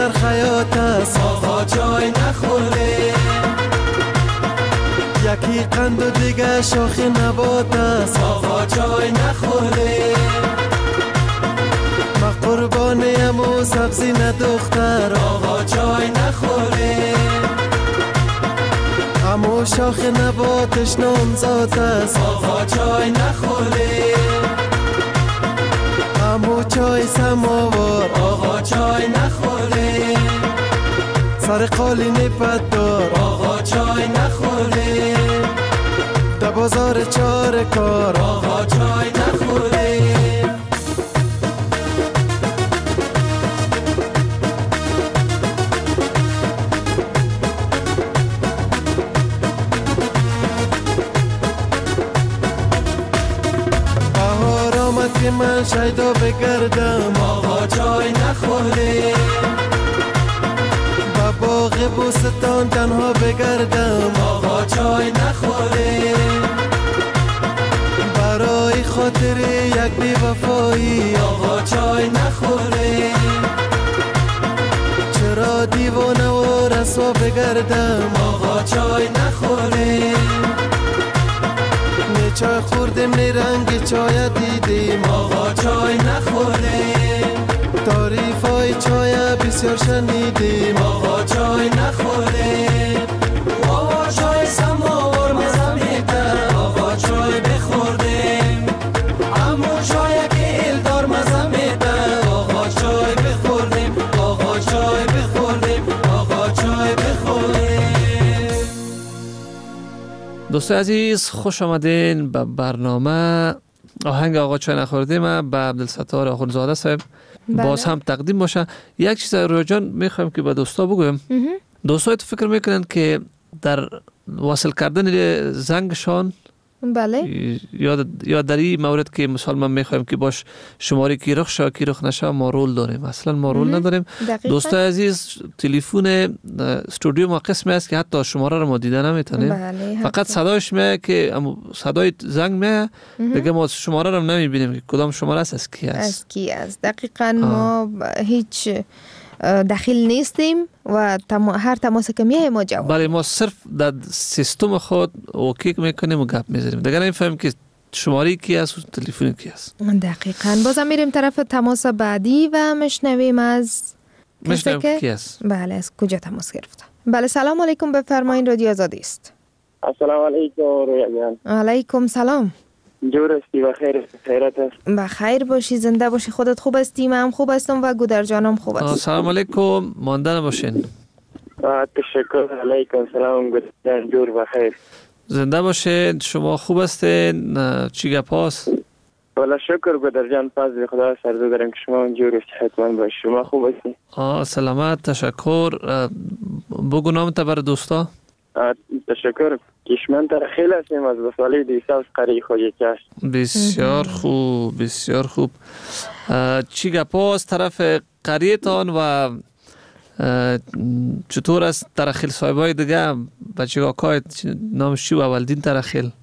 در خیاط است آقا چای نخوره. یکی قند و دیگه شاخ نبات است آقا چای نخوره. ما قربانیم و سبزی ندختر آقا چای نخوره. امو شاخ نباتش نامزاد است آقا چای نخوره. امو چای سماوار آقا چای نخوره. سر قالین پددار آقا چای نخوره. در بازار چار کار آقا چای نخوره. بهار آمد که من شیدا بگردم آقا چای نخوره. با باغ بوستان تنها بگردم آقا چای نخوره. برای خاطر یک بی وفایی آقا چای نخوره. چرا دیوانه و رسوا بگردم آقا چای نخوره. نه چای خوردیم نه رنگ چای دیدیم آقا چای نخوره. تعریف های چای بسیار شنیدیم آقا چای نخوره. آقا چای سماور مزه میده آقا چای بخوردیم. امو چای که ایلدار مزه میده آقا چای بخوردیم. آقا چای بخوردیم. آقا چای بخوردیم. دوستای عزیز خوش آمدین به برنامه آهنگ آقا چای نخوردیم به عبدالستار آخوندزاده صاحب. باز هم تقدیم باشه. یک چیز رویا جان میخوایم که به دوستا بگویم. دوستا تو فکر میکنن که در وصل کردن زنگشان بله یا در این مورد که مثال من میخوایم که باش شماره کی رخ شا کی رخ نشه ما رول داریم. اصلا ما رول نداریم. دوستای عزیز تلفن استودیو ما قسمی است که حتی شماره رو ما دیده نمیتونیم. بله فقط صدایش میاد که صدای زنگ میاد دیگه ما شماره رو نمیبینیم که کدام شماره است از کی است. دقیقاً ما هیچ داخل نیستیم و هر تماس که میه ما جواب. بله ما صرف در سیستم خود اوکی میکنیم و گپ میزنیم. دیگه نمیفهمیم که شماره کی است و تلفن کی است. دقیقاً. بازم میریم طرف تماس بعدی و مشنویم از کی است. بله از کجا تماس گرفته. بله سلام علیکم بفرمایید رادیو آزادی است. السلام علیکم رویا جان. علیکم سلام. جور هستی بخیر خیرت است؟ بخیر باشی زنده باشی. خودت خوب هستی؟ من هم خوب هستم و گودر جانم خوب است. سلام علیکم مانده نباشین. تشکر. علیکم سلام گودر جان جور بخیر. زنده باشین. شما خوب هستین؟ چی گپ است؟ والا شکر گودر جان فضل خدا سرزو دارم که شما جور صحتمند باشی. شما خوب هستی؟ سلامت تشکر. بگو نام تا بر دوستا. تشکر. کشمن ترخیل هستیم از بسالی دیسه از قریه خود یکی است. بسیار خوب بسیار خوب. چی گپ است طرف قریه تان و چطور است ترخیل صاحبای دیگه بچه آکای نامش چی و والدین ترخیل؟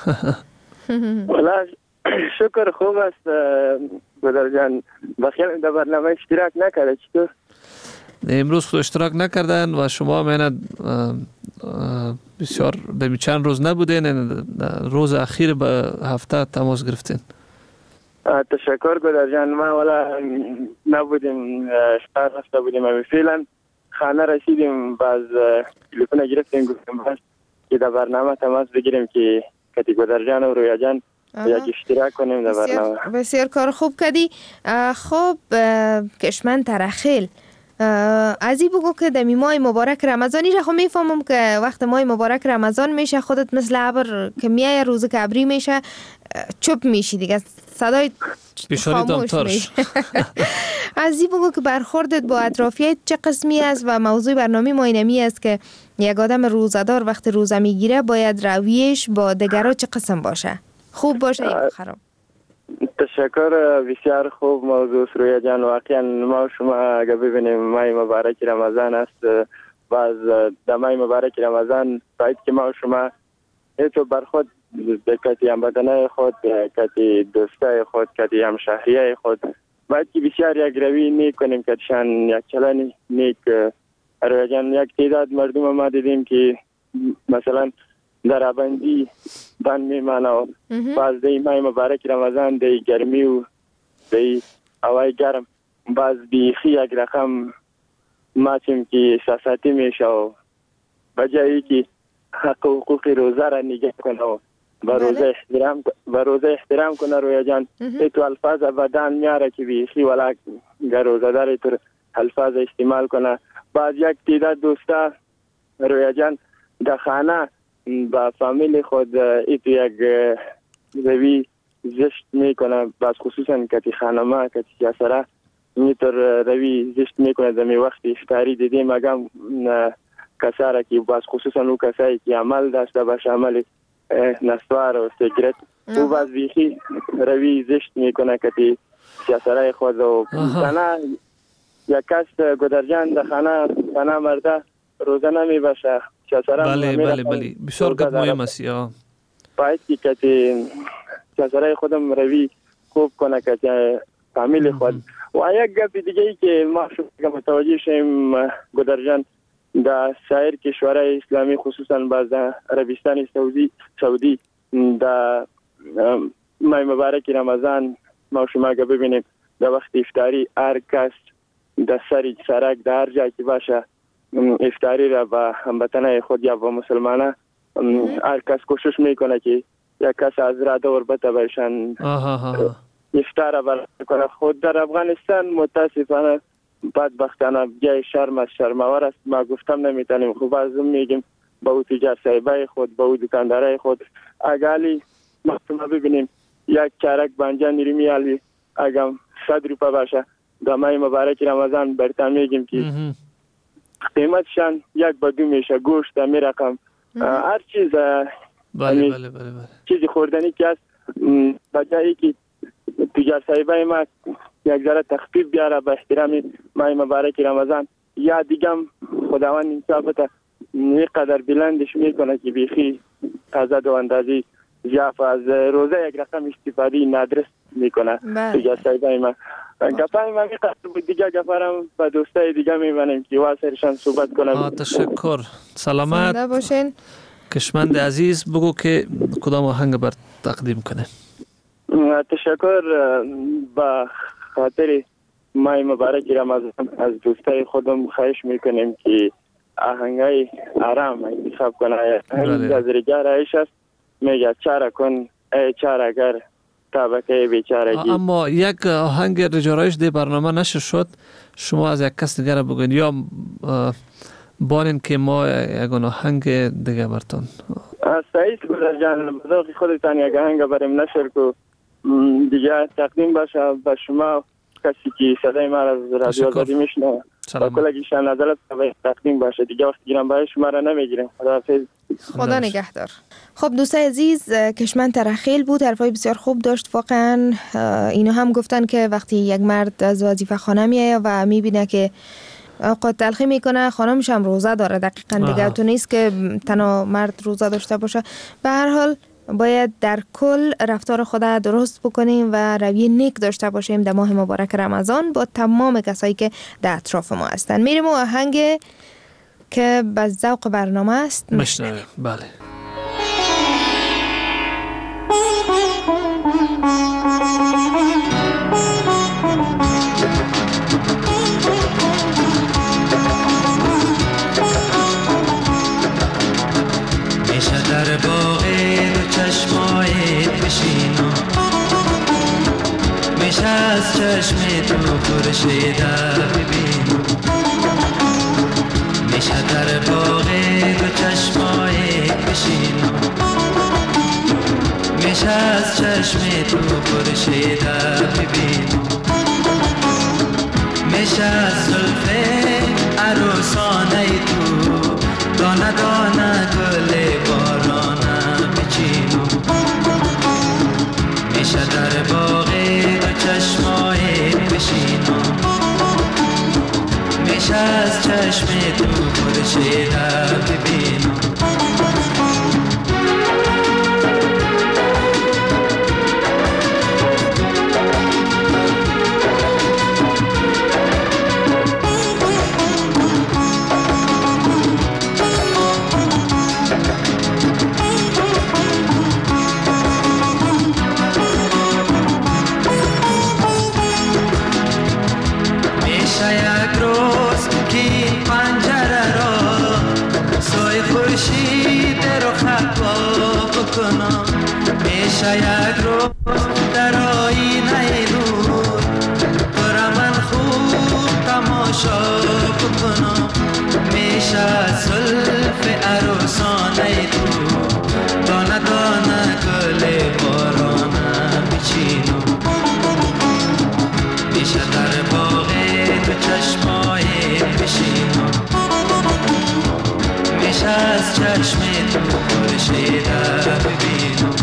والا شکر خوب است گودر جان. بخیر در برنامه اشتراک نکرده چطور؟ امروز خود اشتراک نکردن و شما مینه بسیار به چند روز نبودین. روز اخیر به هفته تماس گرفتین. تشکر گودر جان. ما والا نبودیم شهر رفته بودیم امی فعلا خانه رسیدیم باز تلفن گرفتیم گفتیم بس که در برنامه تماس بگیریم که کتی گودر جان و رویا جان یک اشتراک کنیم در برنامه. بسیار کار خوب کردی. خب کشمن ترخیل از این بگو که دمی ماه مبارک رمضانی را خب میفهمم که وقت ماه مبارک رمضان میشه خودت مثل ابر که میایه روز که ابری میشه چوب میشی دیگه صدای خاموش میشه. از این بگو که برخوردت با اطرافیت چه قسمی است و موضوع برنامه ما اینمی است که یک آدم روزدار وقت روزه میگیره باید رویش با دیگرها چه قسم باشه؟ خوب باشه یا خراب؟ تشکر. بسیار خوب موضوع رویا جان. واقعا ما شما اگه ببینیم ماه مبارک رمضان است باز در ماه مبارک رمضان باید که ما شما تو بر خود کتی هموطنای خود کتی دوستای خود کتی همشهریای خود باید که بسیار یک روی نیک کنیم که شان یک چلن نیک رویجان. یک تعداد مردم ما دیدیم که مثلا در بندی بند میمانه و باز دی ماه مبارک رمضان دی گرمی و دی هوای گرم باز بیخی یک رقم ماچیم که احساساتی میشه و بجایی که حق و حقوق روزه را نگه کنه و به روزه احترام کنه رویا جان. تو الفاظ بدن میاره که بیخی ولا روزه داری تو الفاظ استعمال کنه. بعد یک تعداد دوستا رویا جان در خانه با فامیل خود ایتو یک روی زشت میکنه، باز خصوصا کتی خانما کتی جاسره اینطور روی زشت میکنه. دمی وقتی افطاری دیدیم اگم کساره که باز خصوصا او کسایی که عمل داشته باشه عمل نسوار و سیگرت او باز بیخی روی زشت میکنه کتی جاسره خود و خانه یک کس گدرجان در خانه مرده روزه نمی باشه. بله بسیار گپ مهم است. باید که کتی جاسره خودم روی خوب کنه کتی فامیل خود. و یک گپ دیگه ای که ما شما متوجه شیم گدرجان در سایر کشورهای اسلامی خصوصا باز عربستان سعودی در ماه مبارک رمضان ما شما ببینیم در وقت افطاری هر کس در سرک در هر جایی که باشه افطاری را با هموطنان خود یا با مسلمانان هر کس کوشش میکنه که یک کس از را دور بته بایشن افطار را کنه. خود در افغانستان متاسفانه بدبختانه جای شرم از شرم‌آور است. ما گفتم نمیتونیم خوب از اون میگیم با او تجار صاحبای خود با او دکاندارای خود اگالی ما ببینیم یک چارک بانجا نریمیالی اگم 100 روپه باشه در ماه مبارک رمضان برتن میگیم که قیمتشان یک با دو میشه. گوشت می رقم هر چیز بله چیزی خوردنی که است بجایی که تجار صاحبای ما یک ذره تخفیف بیاره به احترام ماه مبارک رمضان یا دیگم خداوند انصافت اینقدر بلندش میکنه که بیخی تازه و اندازی ضعف از روزه یک رقم استفاده نادرست میکنه. تجار صاحبای ما گپای ما میقصد بود دیگه گفارم با دوستای دیگه میبنیم که واسرشان صحبت کنم. تشکر. سلامت باشین. کشمند عزیز بگو که کدام آهنگ بر تقدیم کنه. تشکر. با خاطر ماه مبارک رمضان از دوستای خودم خواهش میکنیم که آهنگای آرام انتخاب کنه. از رجال عیش است میگه چاره کن ای چاره‌گر طبقه بیچارگی. اما یک آهنگ رجارایش دی برنامه نشر شد، شما از یک کس دیگر بگوین یا بانین که ما یک آهنگ دیگه برتون. سعید گلر جان بذار خودتان یک آهنگ بریم نشر کو دیگه تقدیم باشه به شما کسی که صدای ما از رادیو آزادی میشنه و کلگیشان نظرت تقدیم باشه دیگه وقت گیرم برای شما را نمیگیرم. خدا نگهدار. خب دوستای عزیز کشمن ترخیل بود، حرفای بسیار خوب داشت. واقعا اینو هم گفتن که وقتی یک مرد از وظیفه خانه میایه و میبینه که اوقات تلخی میکنه خانمش هم روزه داره دقیقاً دیگه تو نیست که تنها مرد روزه داشته باشه. به هر حال باید در کل رفتار خود درست بکنیم و رویه نیک داشته باشیم در ماه مبارک رمضان با تمام کسایی که در اطراف ما هستن. میریم و آهنگ که به ذوق برنامه است مشنویم. بله. میشه در باغ دو چشمای بشینم، میشه از چشم تو خورشید ببینم، میشه در باغ دو چشمای بشینم، میشه از چشم تو خورشید ببینم، میشه از زلف عروسانه تو دانه دانه گل بارانه بچینم، میشه در باغ دو چشمای بشینم، میشه از چشم تو خورشید ببینم. میشه یک رو در آینه نور تو را من خوب تماشا بکنم میشه زلف عروسانه تو دانه دانه گل بارانه بچینم میشه در باغ تو چشمای بشینم میشه از چشم تو خورشیده ببینم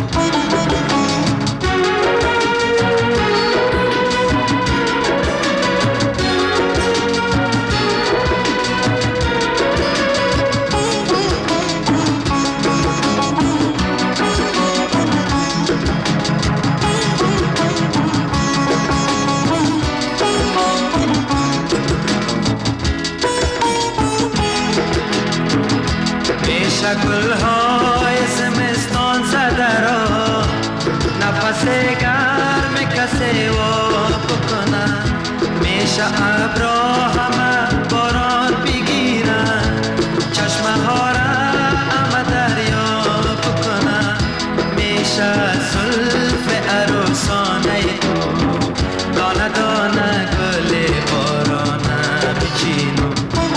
گل‌های زمستان زده را نفس گرم کسی وا بکنن میشه ابرا همه باران بگیرن چشمه ها را همه دریا بکنن میشه زلف عروسانه تو دانه دانه گل بارانه بچینم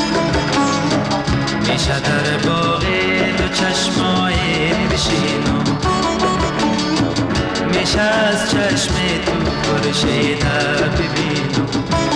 میشه در باغ چشمای بشینم میشه از چشم تو خورشیده ببینم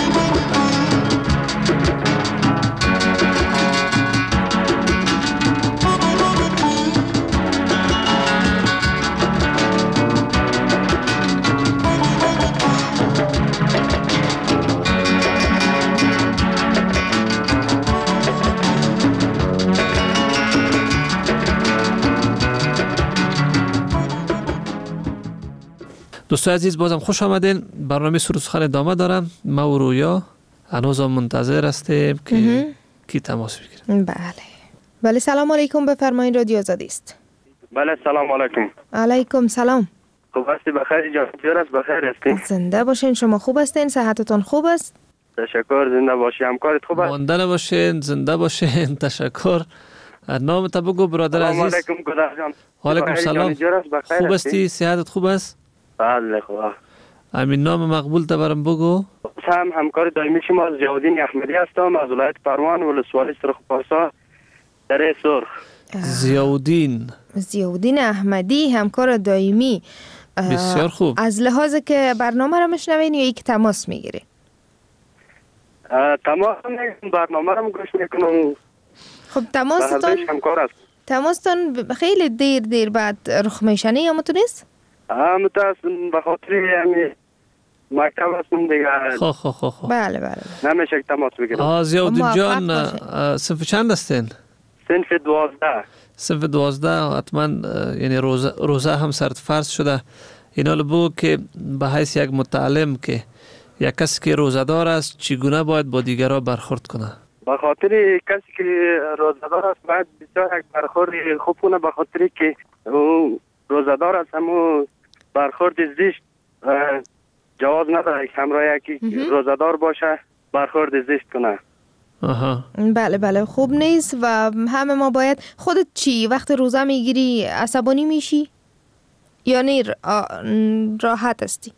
دوستای عزیز بازم خوش آمدین. برنامه سخن ادامه دارم. ما و رویا هنوز منتظر هستیم که کی تماس بگیره. بله سلام علیکم، بفرمایید رادیو آزادی است. بله سلام علیکم. علیکم سلام. خوب هستی؟ بخیر جان است؟ بخیر هستی؟ زنده باشین. شما خوب هستین؟ صحتتون خوب است؟ تشکر. زنده باشی. همکارت خوب است؟ مانده باشین، زنده باشین. تشکر. نام تا بگو برادر عزیز. سلام علیکم گدر جان. علیکم سلام. خوب هستی؟ صحتت خوب است؟ بله خوب. امین نام مقبول تا برام بگو. همکار دائمی شما زیاودین احمدی هستم از ولایت پروان ولسوالی سرخپارسا دره سرخ. زیاودین احمدی همکار دائمی. بسیار خوب. از لحاظ که برنامه را میشنوین یا یک تماس میگیری؟ تماس برنامه را گوش میکنم. خب تماستون خیلی دیر بعد رخ میشنه یا متونست؟ متاسم به خاطر یعنی مکتب هستم دیگه. خب. بله. نمیشه تماس بگیرم. زیاودین جان صنف چند هستین؟ صنف 12. صنف 12 حتما یعنی روزه هم سرت فرض شده. اینا بگو که به حیث یک متعلم که یک کسی که روزه‌دار است چگونه باید با دیگران برخورد کنه؟ به خاطر کسی که روزه‌دار است باید بسیار یک برخورد خوب کنه، به خاطر که روزه‌دار است همون برخورد زشت جواز نداره که همراه یکی روزه‌دار باشه برخورد زشت کنه. بله خوب نیست و همه ما باید. خودت چی وقت روزه میگیری عصبانی میشی یا نه راحت هستی؟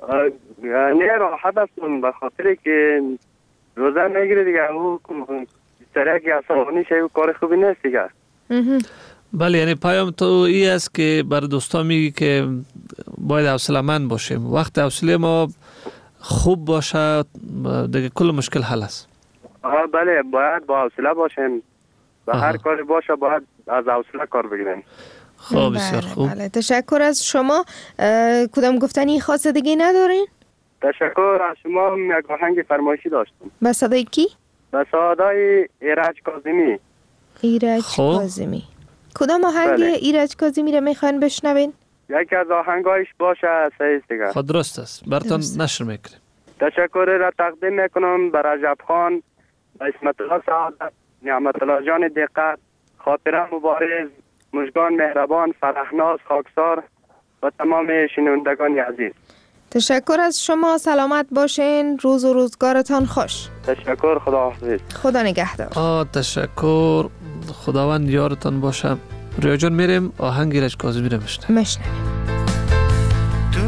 نه راحت هستم به خاطر که روزه میگیری دیگه او سره که عصبانی شه و کار خوبی نیست دیگه. بله یعنی پیام تو ای است که بر دوستا میگی که باید حوصله‌مند باشیم. وقت حوصله ما خوب باشه دیگه کل مشکل حل است. بله باید با حوصله باشیم. و هر کاری باشه باید از حوصله کار بگیریم. خب بسیار خوب. بله تشکر از شما. کدام گفتنی خاص دیگه ندارین؟ تشکر از شما. یک آهنگ فرمایشی داشتم. به صدای کی؟ به صدای ایرج کاظمی. کاظمی. کدام آهنگ ایرج کاظمی رو میخواین بشنوین؟ یکی از آهنگایش باشه صحیح دیگه. خود درست است. براتون نشر میکنیم. تشکر را تقدیم میکنم به رجب خان، به اسمت الله سعادت، نعمت الله جان دقت، خاطره مبارز، مژگان مهربان، فرحناز خاکسار و تمام شنوندگان عزیز. تشکر از شما. سلامت باشین. روز و روزگارتان خوش. تشکر. خدا حافظ. خدا نگهدار. تشکر. خداوند یارتان باشه. رویا جان میریم آهنگ ایرج کاظمی رو میشنویم.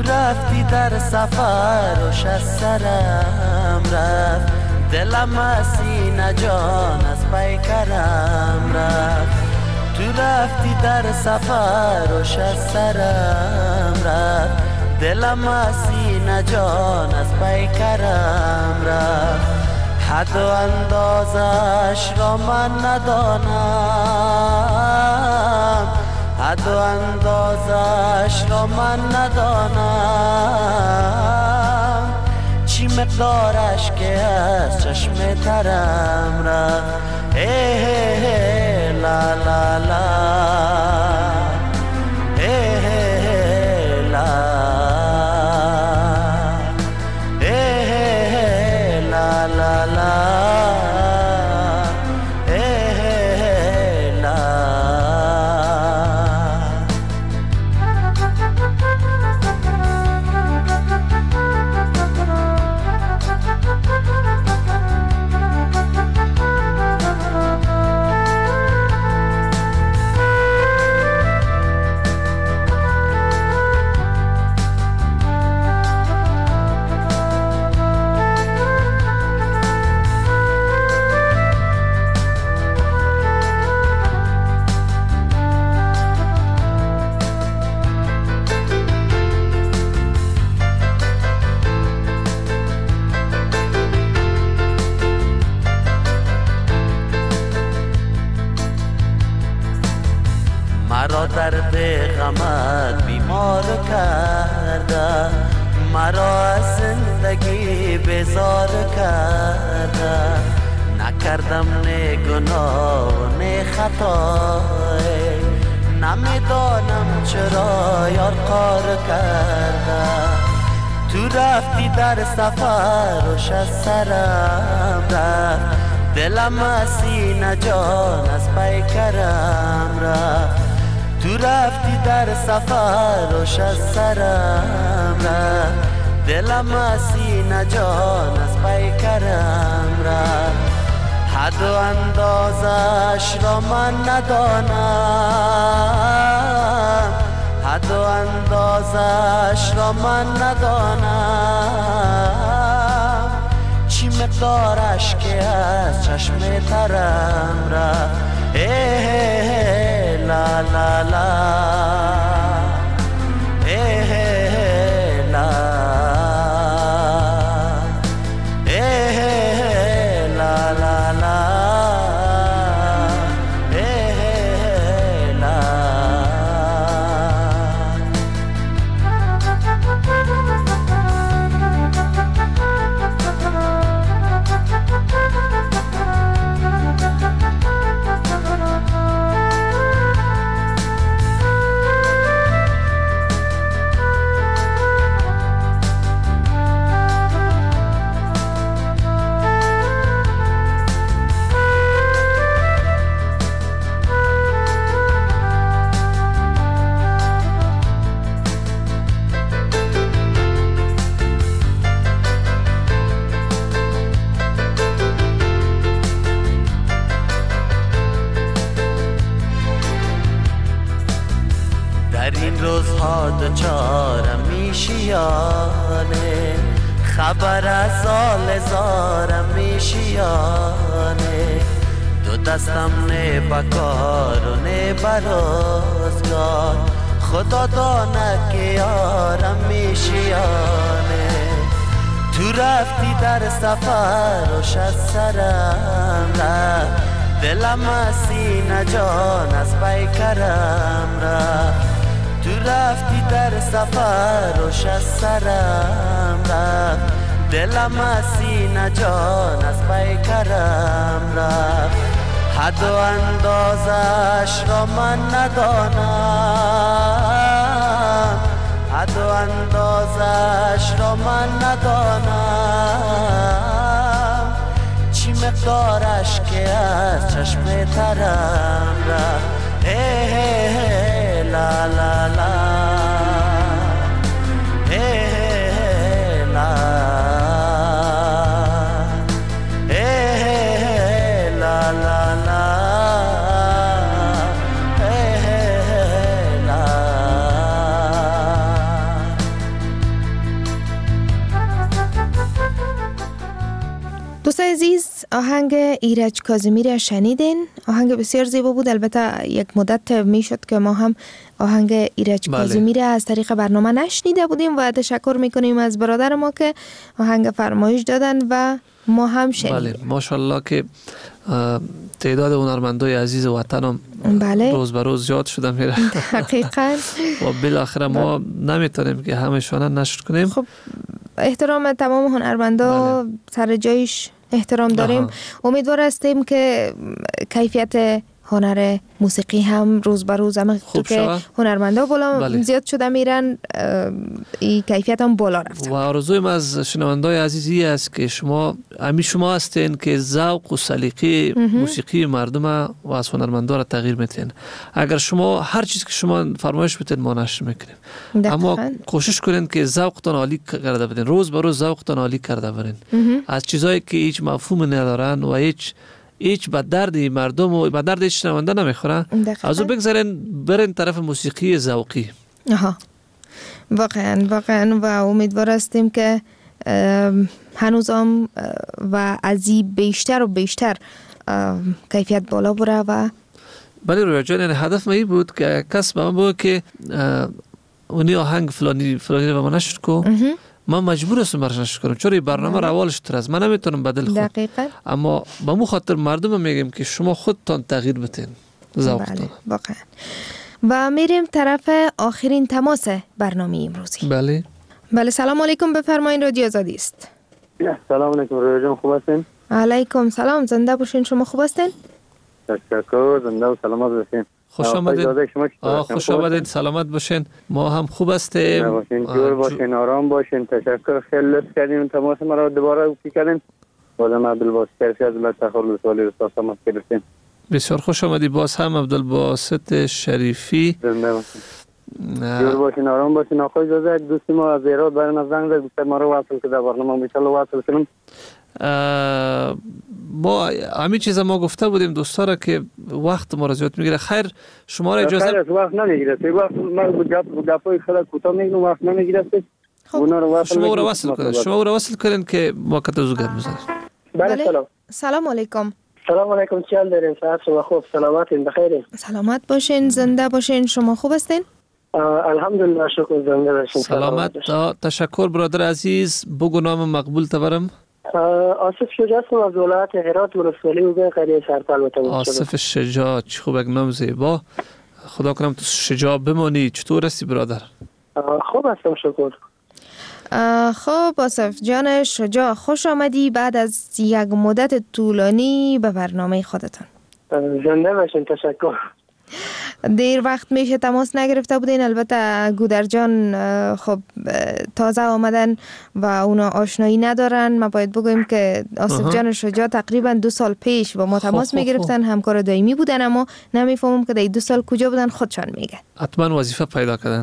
رفتی در سفرش از سرم رفت، دلم از سینه جان از پیکرم رفت. تو رفتی در سفرش از سرم رفت، دلم از سینه جان از پیکرم رفت. حد و اندازش را من ندانم، حد و اندازش را من ندانم. چی مقدارش که از چشم ترم رفت. لا لا لا مرا درد غمت بیمار کرده، مرا از زندگی بیزار کرده. نکردم نه گناه و نه خطای، نمیدانم چرا یار کار کرده. تو رفتی در سفرش از سرم رفت، دلم از سینه جان از پیکرم رفت. تو رفتی در سفرش از سرم رفت، دلم از سینه جان از پیکرم رفت. حد و اندازش را من ندانم، حد و اندازش را من ندانم. چی مقدارش که از چشم ترم رفت. لا لا لا لا لا لا لا روزها دوچارم میشیانه، خبر از آل زارم میشیانه. دو دستم نه بکار و نه برازگار، خدا دانه که یارم میشیانه. تو رفتی در سفرش از سرم رفت، دلم از سینه جان از پیکرم رفت. تو رفتی در سفرش از سرم رفت، دلم از سینه جان از پیکرم رفت. حد و اندازش را من ندانم، حد و اندازش را من ندانم. چی مقدارش که از چشم ترم رفت. لا لا لا لا لا لا لا دوست عزیز، آهنگ ایرج کاظمی را شنیدین. آهنگ بسیار زیبا بود. البته یک مدت میشد که ما هم آهنگ ایرج کاظمی را از طریق برنامه نشنیده بودیم و تشکر میکنیم از برادر ما که آهنگ فرمایش دادن و ما هم شنیدیم. بله، ماشاءالله که تعداد هنرمندای عزیز وطن هم روز به روز زیاد شده میره. حقیقاً. و بالاخره ما نمیتونیم که همشون نشر کنیم. خب احترام تمام هنرمندا سر جایش احترام داریم. امیدوار هستیم که کیفیت هنر موسیقی هم روز به روز هم که هنرمندا بالا زیاد شده میرن، این کیفیت هم بالا رفته. و آرزویم از شنوندای عزیزی است که شما هستین که ذوق و سلیقه موسیقی مردم و از هنرمندا را تغییر میتین. اگر شما هر چیز که شما فرمایش بتین ما نشر میکنیم، اما کوشش کنین که ذوقتان عالی کرده بدین، روز به روز ذوقتان عالی کرده برین. از چیزایی که هیچ مفهوم ندارن و هیچ به درد مردم و به درد هیچ شنونده نمیخوره، از او بگذارین برین طرف موسیقی ذوقی. واقعا و امیدوار هستیم که هنوز هم و از این بیشتر و بیشتر کیفیت بالا بره. و بله رویا جان، یعنی هدف ما این بود که کس به من بود که اونی آهنگ فلانی رو ما نشر کو، من مجبور هستم برش نشر کنم، چون این برنامه روالش تر است، من نمیتونم بدل خود. دقیقاً. اما با مو خاطر مردم میگیم که شما خودتان تغییر بتین ذوقتان. بله واقعا. و میریم طرف آخرین تماس برنامه امروزی. بله سلام علیکم، بفرمایید، رادیو آزادی است. سلام علیکم رویا جان، خوب هستین؟ علیکم سلام، زنده باشین. شما خوب هستین؟ تشکر، زنده و سلامت باشین. خوش آمدید، سلامت باشین. ما هم خوب هستیم. باشین، جور باشین، آرام باشین. تشکر، خیلی لطف کردین تماس ما را دوباره کردین. بازم عبدالباسط شریفی از لطفخور لسوالی رساس هم گرفتین. بسیار خوش آمدید باز هم عبدالباسط شریفی. زنده باشین، جور باشین، آرام باشین. آقای اجازه یک دوستی ما از ایران برای ما زنگ زد، گفت ما رو وصل که در برنامه میشالله وصل کنم. ما همین چیزا ما گفته بودیم دوستا که وقت ما را زیاد میگیره. خیر شما را اجازه خیر وقت نمیگیره. وقت من گپای خیلی کوتاه میگم، وقت نمیگیره. اونا رو شما رو وصل کنین که ما کتو زوگم بزنیم. بله سلام. سلام علیکم. سلام علیکم، چی حال دارین؟ صحت شما خوب؟ سلامتین؟ بخیرین؟ سلامت باشین، زنده باشین. شما خوب هستین؟ الحمدلله، شکر، زنده باشین. سلامت. تشکر برادر عزیز. بگو نام مقبول تبرم. آصف شجاع هستم از ولایت هرات، ولسوالی و قریه سرپل متولد. آصف شجاع، چه خوب، یک نام زیبا. خدا کنم تو شجاع بمانی. چطور هستی برادر؟ خوب هستم، شکر. خب آصف جان شجاع، خوش آمدی بعد از یک مدت طولانی به برنامه خودتان. زنده باشین، تشکر. دیر وقت میشه تماس نگرفته بودین. البته گودر جان خب تازه آمدن و اونا آشنایی ندارن. ما باید بگویم که آصف جان شجاع تقریبا 2 سال پیش با ما تماس میگرفتن، همکار دائمی بودن، اما نمیفهمم که در 2 سال کجا بودن، خودشان میگه. حتما وظیفه پیدا کردن.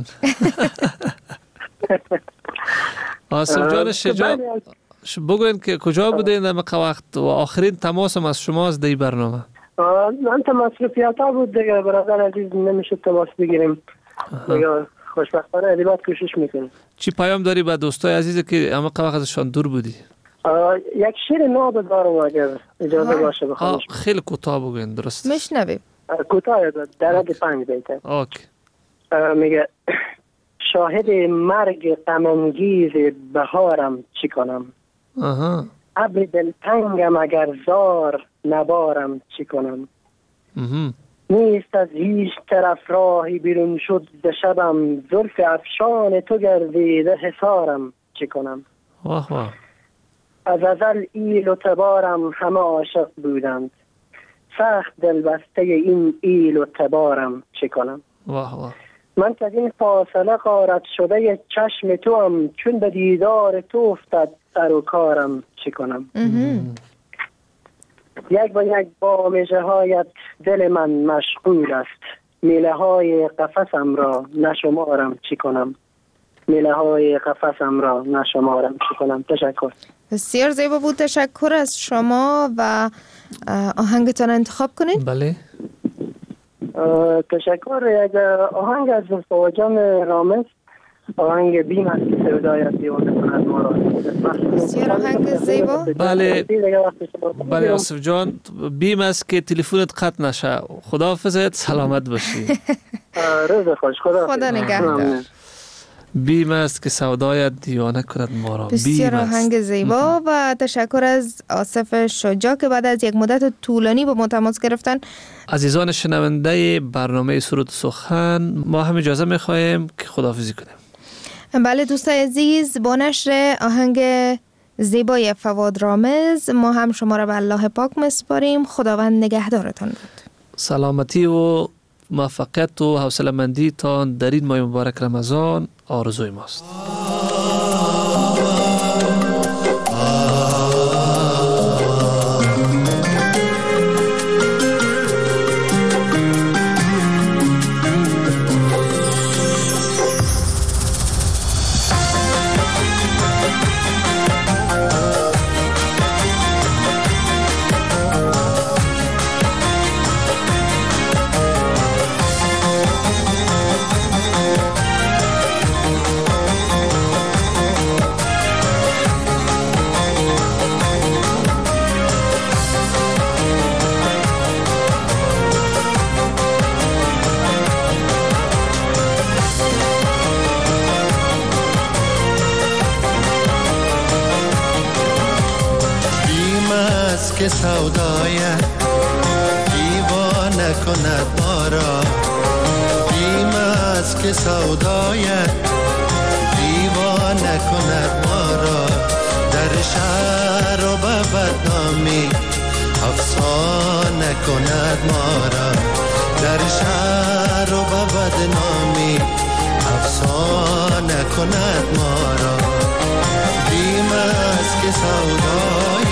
آصف جان شجاع بگوین که کجا بودین در وقت و آخرین تماس از شما از دی برنامه؟ من مصروفیت ها بود دیگه برادر عزیز، نمیشه تماس بگیریم دیگه. خوشبختانه ادیبات کوشش میکنیم. چی پیام داری به دوستای عزیزی که اما وقتشان دور بودی؟ یک شعر نو دارم اگر اجازه باشه بخونم. خیلی کوتاه بگوین. درست میشنویم. کوتاه در حد 5 بیت. اوکی. میگه شاهد مرگ غم انگیز بهارم چی کنم؟ ابر دلتنگم اگر زار نبارم چی کنم؟ نیست از هیچ طرف راهی بیرون شد ز شبم، زلف افشان تو گردیده حصارم چی کنم؟ واه واه. از ازل ایل و تبارم همه عاشق بودند، سخت دلبسته این ایل و تبارم چی کنم؟ واه واه. من که این فاصله غارت شده چشم تو هم، چون به دیدار تو افتد سر و کارم چی کنم؟ یک با یک با مژه هایت دل من مشغول است، میله های قفسم را نشمارم چی کنم؟ میله های قفسم را نشمارم چی کنم؟ تشکر. بسیار زیبا بود، تشکر از شما و آهنگتان انتخاب کنید. بله تشکر. یک آهنگ از فواجان رامز آهنگ بیم است که سودای دیوانه کند ما را. بسیار آهنگ زیبا. بله آصف جان، بیم است که تلفنت قطع نشه. خداحافظت، سلامت باشی. روز خوش، خدا نگهدار. بیم است که سودای دیوانه کند ما را. بسیار آهنگ زیبا و تشکر از آصف شجاع که بعد از یک مدت طولانی با ما تماس گرفتن. عزیزان شنونده برنامه سرود سخن، ما هم اجازه می‌خوایم که خداحافظی کنیم. بله دوستای عزیز، با نشر آهنگ زیبای فواد رامز ما هم شما را به الله پاک میسپاریم. خداوند نگهدارتان بود. سلامتی و موفقیت و حوصله مندی تان در این ماه مبارک رمضان آرزوی ماست. که سودایت دیوانه کند ما را، بیم است که سودایت دیوانه کند ما را، در شهر و به بدنامی افسانه کند ما را، در شهر و به بدنامی افسانه کند ما را، بیم است که سودایت